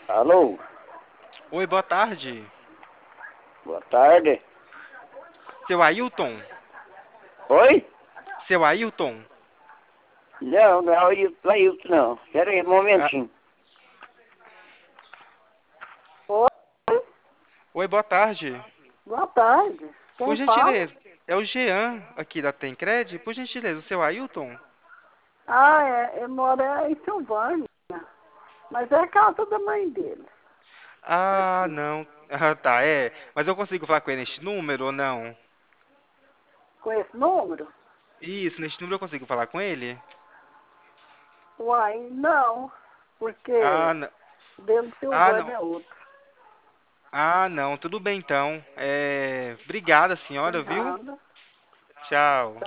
Alô, Oi, boa tarde. boa tarde. Seu Ailton? Oi? Seu Ailton? Não, não é o Ailton, não. Espera aí, um Ah, momentinho. Oi, oi, boa tarde. boa tarde. Por Quem fala? gentileza, é o Jean aqui da Tencred. Por gentileza, o seu Ailton? Ah, eu moro em Silvânia, mas é a casa da mãe dele, Ah, aqui. não. Ah, tá, é. Mas eu consigo falar com ele neste número ou não? Com esse número? Isso, neste número eu consigo falar com ele? Uai, não, porque Ah, não. dentro de Ah, Silvânia não. é outro. Ah, não. Tudo bem então. Obrigada, De senhora, viu? nada. Tchau.